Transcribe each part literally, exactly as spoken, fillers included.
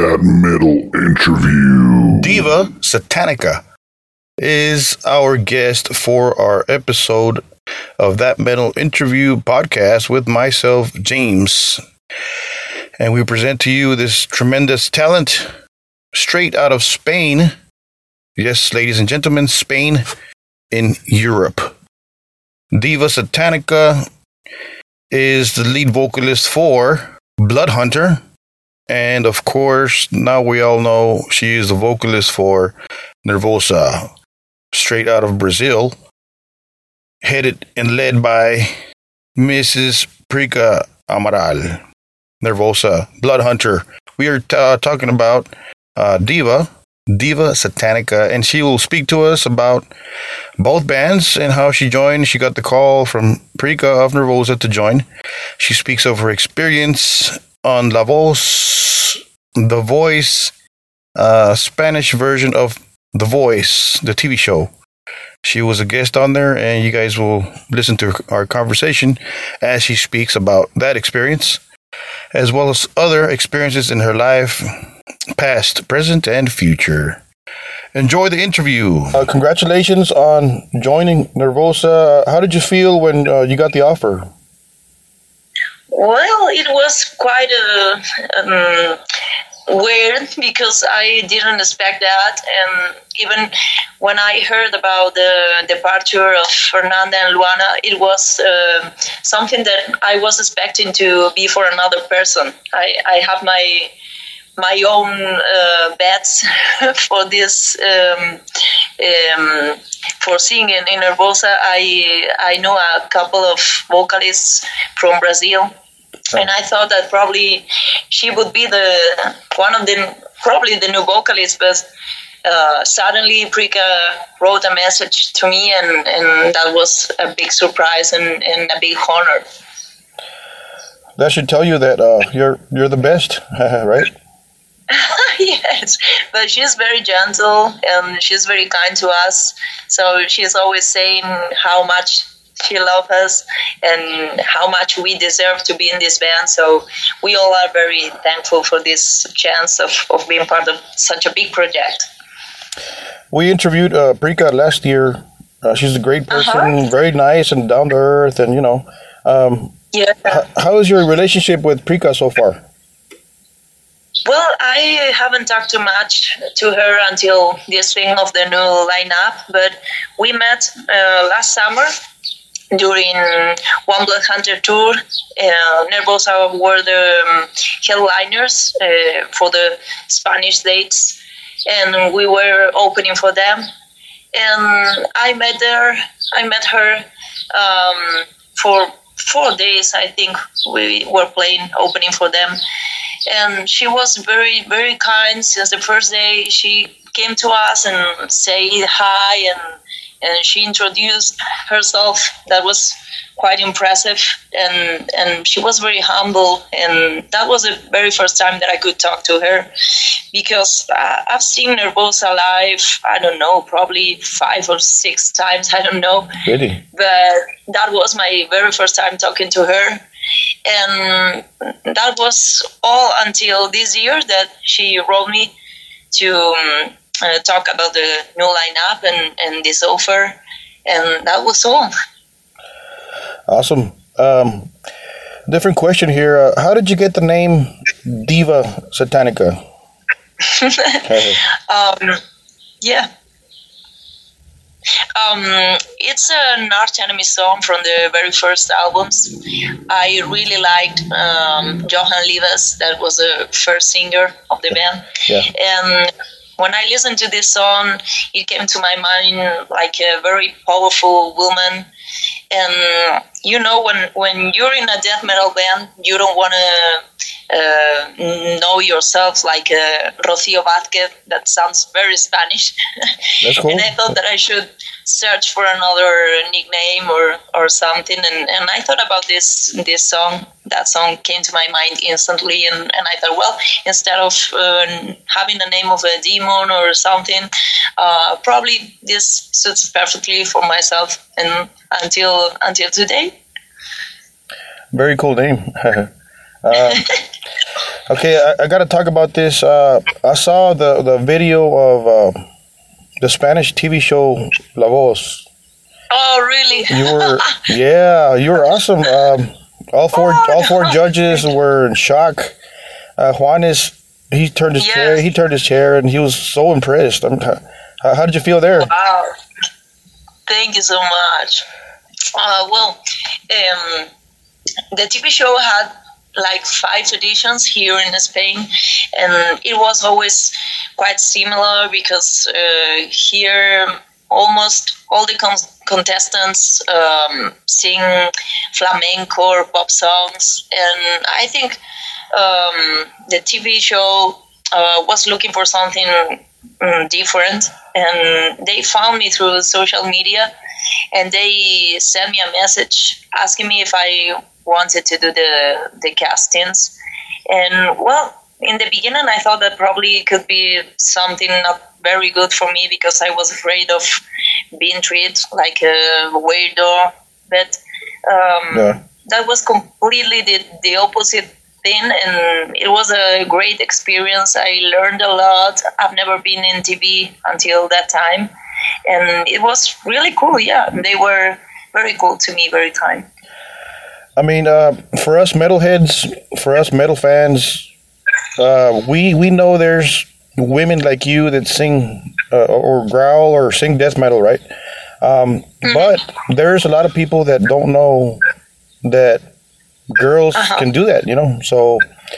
That Metal Interview. Diva Satanica is our guest for our episode of That Metal Interview podcast with myself, James. And we present to you this tremendous talent straight out of Spain. Yes, ladies and gentlemen, Spain in Europe. Diva Satanica is the lead vocalist for Bloodhunter. And of course, now we all know she is the vocalist for Nervosa, straight out of Brazil, headed and led by Missus Prica Amaral. Nervosa, Bloodhunter. We are t- uh, talking about uh, Diva, Diva Satanica, and she will speak to us about both bands and how she joined. She got the call from Prica of Nervosa to join. She speaks of her experience on La Voz, The Voice, uh, Spanish version of The Voice, the T V show. She was a guest on there, and you guys will listen to our conversation as she speaks about that experience, as well as other experiences in her life, past, present, and future. Enjoy the interview. Uh, congratulations on joining Nervosa. How did you feel when uh, you got the offer? Well, it was quite a, um, weird because I didn't expect that. And even when I heard about the departure of Fernanda and Luana, it was uh, something that I was expecting to be for another person. I, I have my my own uh, bets for this, um, um, for singing in Nervosa. I, I know a couple of vocalists from Brazil. And I thought that probably she would be the one of the probably the new vocalist, but uh, suddenly Prica wrote a message to me, and, and that was a big surprise and, and a big honor. That should tell you that uh, you're you're the best, right? Yes, but she's very gentle and she's very kind to us. So she's always saying how much she loves us and how much we deserve to be in this band. So we all are very thankful for this chance of, of being part of such a big project. We interviewed uh, Prica last year. Uh, she's a great person, uh-huh. very nice and down to earth, and you know. Um, yeah. H- how is your relationship with Prica so far? Well, I haven't talked too much to her until this thing of the new lineup, but we met uh, last summer during One Bloodhunter tour. uh, Nervosa were the um, headliners uh, for the Spanish dates, and we were opening for them. And I met her. I met her um, for four days. I think we were playing opening for them, and she was very, very kind since the first day. She came to us and said hi, and and she introduced herself. That was quite impressive, and and she was very humble, and that was the very first time that I could talk to her, because uh, I've seen Nervosa live, I don't know, probably five or six times, I don't know. Really? But that was my very first time talking to her, and that was all until this year that she wrote me to um, Uh, talk about the new lineup and, and this offer, and that was all. Awesome. Um, different question here. Uh, how did you get the name Diva Satanica? um, yeah. Um, it's an Arch Enemy song from the very first albums. I really liked um, Johan Livas, that was the first singer of the band. Yeah. And when I listened to this song, it came to my mind like a very powerful woman. And, you know, when, when you're in a death metal band, you don't want to uh, know yourself like uh, Rocío Vázquez. That sounds very Spanish. That's cool. And I thought that I should search for another nickname or, or something. And, and I thought about this this song. That song came to my mind instantly. And, and I thought, well, instead of uh, having the name of a demon or something, uh, probably this suits perfectly for myself. And until until today. Very cool name. uh, Okay, I, I got to talk about this. Uh, I saw the, the video of uh, the Spanish T V show La Voz. Oh, really? You were, yeah, you were awesome. Um, all four, Oh, all four no. judges were in shock. Uh, Juanes, he turned his Yes. chair, he turned his chair, and he was so impressed. I'm, how, how did you feel there? Wow. Thank you so much. Uh, well, um, the T V show had like five editions here in Spain, and it was always quite similar because uh, here almost all the con- contestants um, sing flamenco or pop songs, and I think um, the T V show uh, was looking for something um, different, and they found me through social media, and they sent me a message asking me if I wanted to do the the castings. And well, in the beginning I thought that probably it could be something not very good for me because I was afraid of being treated like a weirdo, but um, Yeah. that was completely the, the opposite thing, and it was a great experience. I learned a lot. I've never been in T V until that time, and it was really cool. Yeah, they were very cool to me, very kind. I mean, uh, for us metalheads, for us metal fans, uh, we we know there's women like you that sing uh, or growl or sing death metal, right? Um, but there's a lot of people that don't know that girls Uh-huh. can do that, you know. So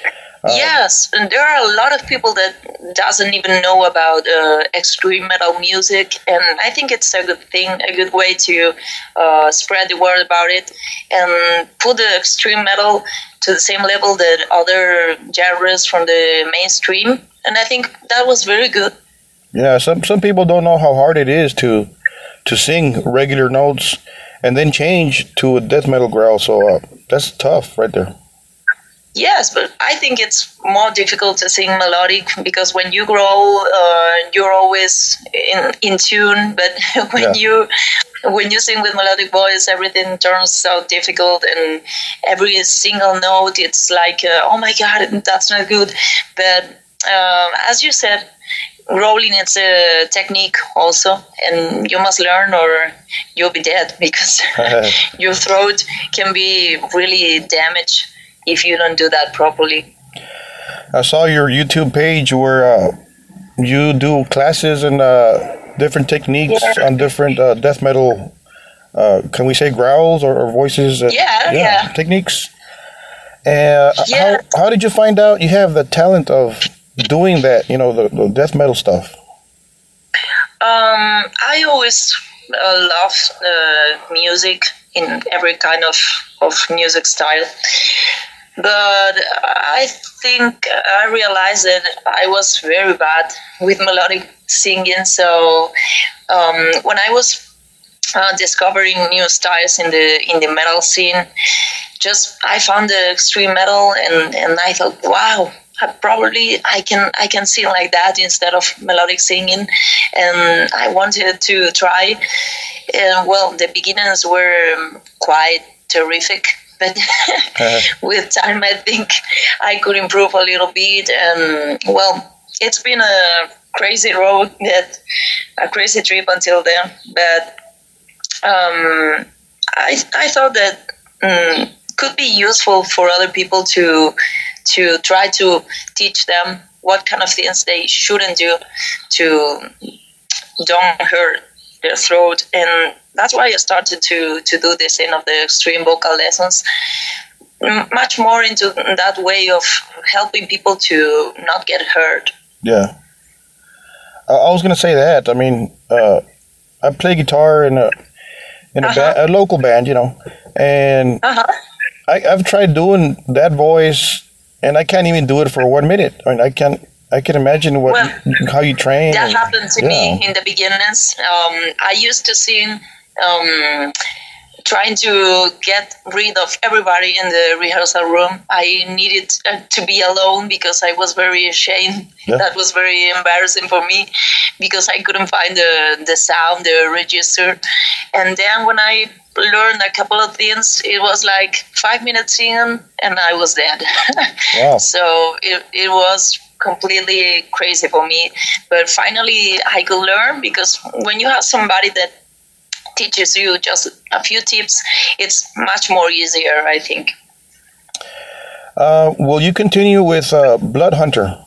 Yes, and there are a lot of people that doesn't even know about uh, extreme metal music, and I think it's a good thing, a good way to uh, spread the word about it and put the extreme metal to the same level that other genres from the mainstream. And I think that was very good. yeah, some some people don't know how hard it is to to sing regular notes and then change to a death metal growl. So uh, that's tough, right there. Yes, but I think it's more difficult to sing melodic because when you grow, uh, you're always in, in tune. But when Yeah. you when you sing with melodic voice, everything turns so difficult, and every single note, it's like, uh, oh my god, that's not good. But um, as you said, rolling it's a technique also, and you must learn or you'll be dead because your throat can be really damaged if you don't do that properly. I saw your YouTube page where uh, you do classes and uh, different techniques Yeah. on different uh, death metal. Uh, can we say growls or, or voices? And, Yeah, yeah. Techniques. Uh, Yeah. How how did you find out you have the talent of doing that? You know, the, the death metal stuff. Um, I always uh, loved uh, music in every kind of, of music style. But I think I realized that I was very bad with melodic singing. So um, when I was uh, discovering new styles in the in the metal scene, just I found the extreme metal, and, and I thought, wow, I probably I can I can sing like that instead of melodic singing, and I wanted to try. And well, the beginnings were um, quite terrific. But with time, I think I could improve a little bit. And well, it's been a crazy road, that a crazy trip until then. But um, I I thought that um, could be useful for other people to to try to teach them what kind of things they shouldn't do to don't hurt their throat. And that's why I started to, to do this in of the extreme vocal lessons, m- much more into that way of helping people to not get hurt. Yeah. I I was gonna say that. I mean, uh, I play guitar in a in a, Uh-huh. ba- a local band, you know, and Uh-huh. I, I've tried doing that voice, and I can't even do it for one minute. I mean, I can I can imagine what Well, how you train. That and- happened to yeah. me in the beginnings. Um, I used to sing, um, trying to get rid of everybody in the rehearsal room. I needed uh, to be alone because I was very ashamed. Yeah. That was very embarrassing for me because I couldn't find the, the sound, the register. And then when I learned a couple of things, it was like five minutes in and I was dead. Wow. So it, it was completely crazy for me. But finally I could learn, because when you have somebody that teaches you just a few tips, it's much more easier, I think. Uh, will you continue with uh, Blood Hunter?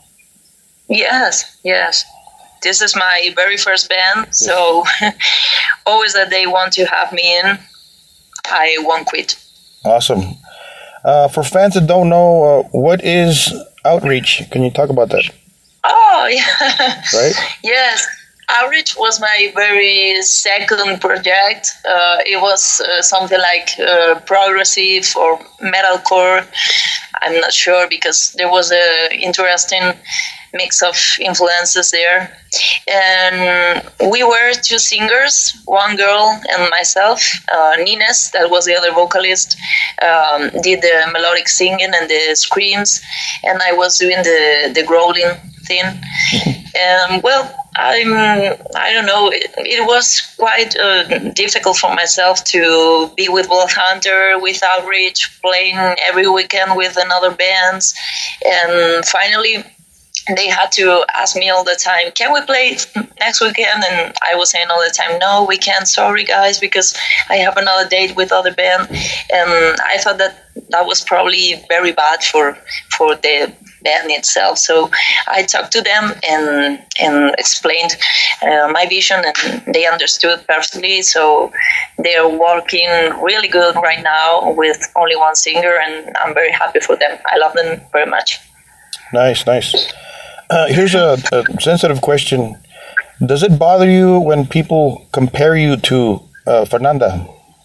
Yes, yes. This is my very first band, so always that they want to have me in, I won't quit. Awesome. Uh, for fans that don't know, uh, what is Outreach? Can you talk about that? Oh, yeah. Right? Yes. Outreach was my very second project. Uh, it was uh, something like uh, progressive or metalcore. I'm not sure, because there was a interesting mix of influences there. And we were two singers, one girl and myself. Uh, Nines, that was the other vocalist, um, did the melodic singing and the screams, and I was doing the, the growling thing. And well, I'm, I don't know, it, it was quite uh, difficult for myself to be with Blood Hunter, with Outreach, playing every weekend with another bands. And finally, they had to ask me all the time, can we play next weekend? And I was saying all the time, no, we can't, sorry guys, because I have another date with other band. And I thought that that was probably very bad for for the band itself. So I talked to them and and explained uh, my vision, and they understood perfectly. So they're working really good right now with only one singer, and I'm very happy for them. I love them very much. Nice, nice. Uh, here's a, a sensitive question. Does it bother you when people compare you to uh, Fernanda?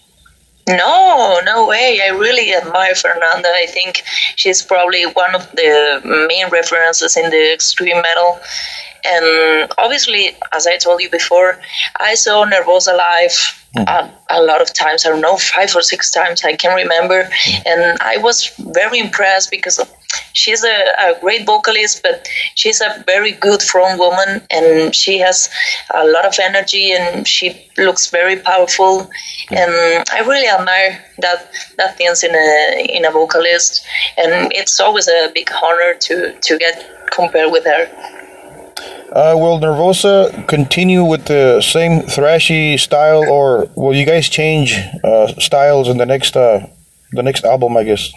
No, no way. I really admire Fernanda. I think she's probably one of the main references in the extreme metal. And obviously, as I told you before, I saw Nervosa live a, a lot of times. I don't know, five or six times, I can remember. And I was very impressed, because she's a, a great vocalist, but she's a very good front woman, and she has a lot of energy, and she looks very powerful. And I really admire that that things in a in a vocalist, and it's always a big honor to to get compared with her. Uh, will Nervosa continue with the same thrashy style, or will you guys change uh, styles in the next uh, the next album, I guess?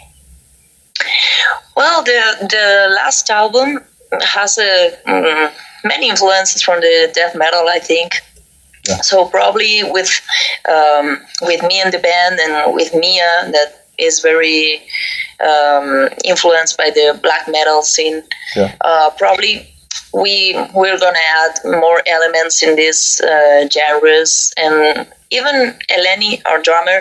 Well, the the last album has a, um, many influences from the death metal, I think. Yeah. So probably with um, with me in the band, and with Mia, that is very um, influenced by the black metal scene. Yeah. Uh, probably we we're gonna add more elements in these uh, genres, and even Eleni, our drummer.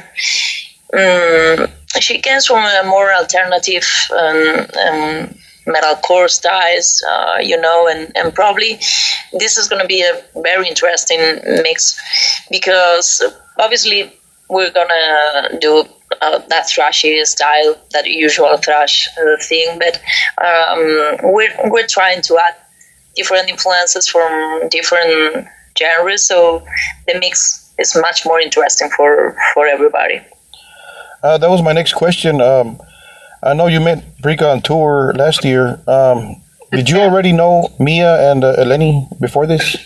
Um, She comes from a more alternative um, um, metalcore styles, uh, you know, and, and probably this is going to be a very interesting mix, because obviously we're going to do uh, that thrashy style, that usual thrash uh, thing, but um, we're, we're trying to add different influences from different genres, so the mix is much more interesting for, for everybody. Uh, that was my next question. Um, I know you met Brika on tour last year. Um, did you already know Mia and uh, Eleni before this?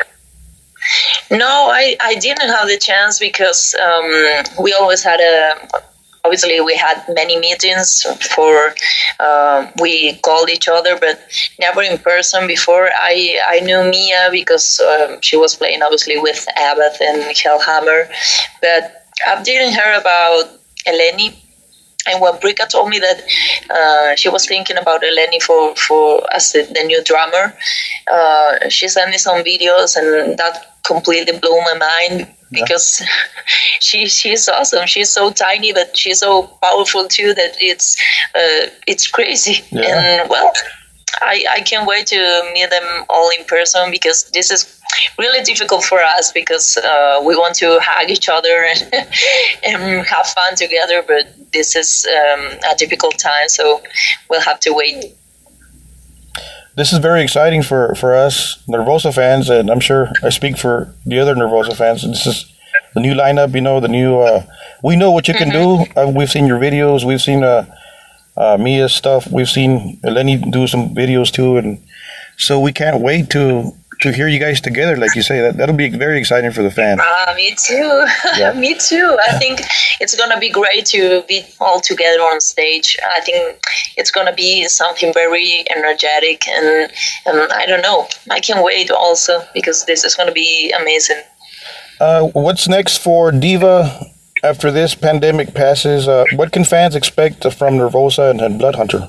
No, I, I didn't have the chance, because um, we always had a... Obviously, we had many meetings for... Uh, we called each other, but never in person before. I, I knew Mia because um, she was playing, obviously, with Abath and Hellhammer. But I didn't hear about Eleni, and when Brika told me that uh, she was thinking about Eleni for, for as the, the new drummer, uh, she sent me some videos, and that completely blew my mind, because yeah. she she's awesome. She's so tiny, but she's so powerful too, that it's uh, it's crazy. Yeah. And well, I, I can't wait to meet them all in person, because this is really difficult for us, because uh, we want to hug each other and, and have fun together, but this is um, a difficult time, so we'll have to wait. This is very exciting for, for us Nervosa fans, and I'm sure I speak for the other Nervosa fans. This is the new lineup. You know, the new. Uh, we know what you can mm-hmm. do. Uh, we've seen your videos. We've seen uh, uh, Mia's stuff. We've seen Lenny do some videos too, and so we can't wait to to hear you guys together. Like you say, that that'll be very exciting for the fans. Uh, me too. Yeah. me too. I think it's gonna be great to be all together on stage. I think it's gonna be something very energetic, and and I don't know. I can't wait also because this is gonna be amazing. Uh, what's next for Diva after this pandemic passes? Uh, what can fans expect from Nervosa and, and Bloodhunter?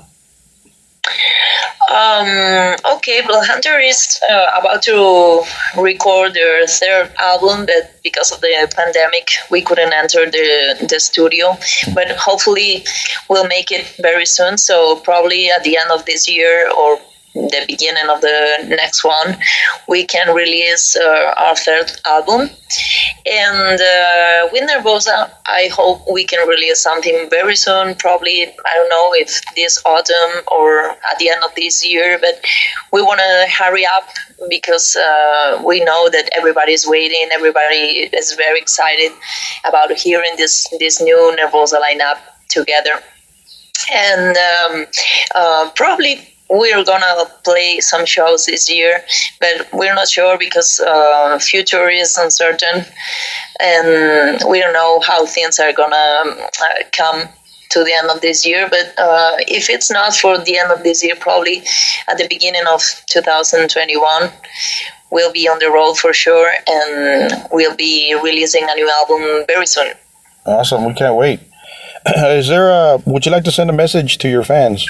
Um, okay, Bloodhunter is uh, about to record their third album, but because of the pandemic, we couldn't enter the, the studio. But hopefully, we'll make it very soon. So probably at the end of this year or the beginning of the next one, we can release uh, our third album. And uh, with Nervosa, I hope we can release something very soon, probably, I don't know if this autumn or at the end of this year, but we want to hurry up because uh, we know that everybody's waiting, everybody is very excited about hearing this, this new Nervosa lineup together. And um, uh, probably we're gonna play some shows this year, but we're not sure because uh, future is uncertain, and we don't know how things are gonna uh, come to the end of this year. But uh, if it's not for the end of this year, probably at the beginning of two thousand twenty-one, we'll be on the road for sure, and we'll be releasing a new album very soon. Awesome! We can't wait. Is there a? Would you like to send a message to your fans?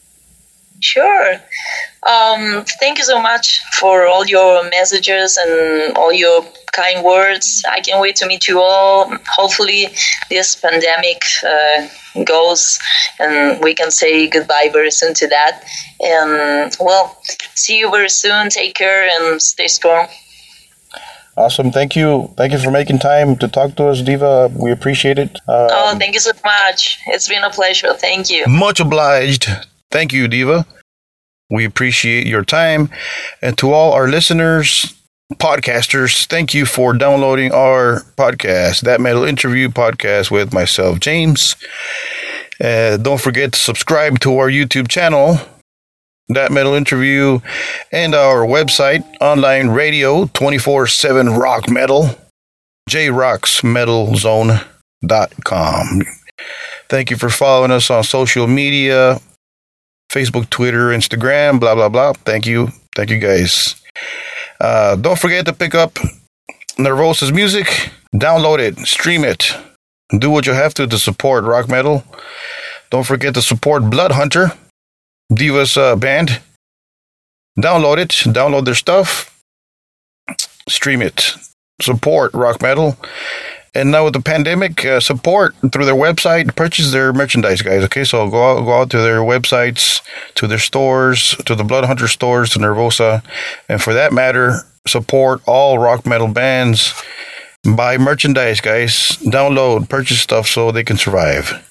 Sure. Um, thank you so much for all your messages and all your kind words. I can't wait to meet you all. Hopefully this pandemic uh, goes and we can say goodbye very soon to that. And, well, see you very soon. Take care and stay strong. Awesome. Thank you. Thank you for making time to talk to us, Diva. We appreciate it. Um, oh, thank you so much. It's been a pleasure. Thank you. Much obliged. Thank you, Diva. We appreciate your time. And to all our listeners, podcasters, thank you for downloading our podcast, That Metal Interview Podcast with myself, James. Uh, don't forget to subscribe to our YouTube channel, That Metal Interview, and our website, online radio, twenty-four seven rock metal, j rocks metal zone dot com. Thank you for following us on social media, Facebook, Twitter, Instagram, blah, blah, blah. Thank you. Thank you, guys. Uh, don't forget to pick up Nervosa's music. Download it. Stream it. Do what you have to to support rock metal. Don't forget to support Bloodhunter, Diva's uh, band. Download it. Download their stuff. Stream it. Support rock metal. And now with the pandemic, uh, support through their website, purchase their merchandise, guys. Okay, so go out, go out to their websites, to their stores, to the Bloodhunter stores, to Nervosa, and for that matter, support all rock metal bands. Buy merchandise, guys. Download, purchase stuff so they can survive.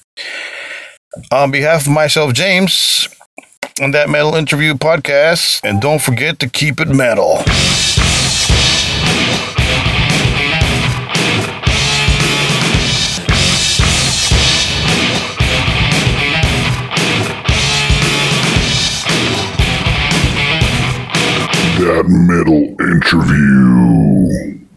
On behalf of myself, James, on That Metal Interview Podcast, and don't forget to keep it metal. That Metal Interview.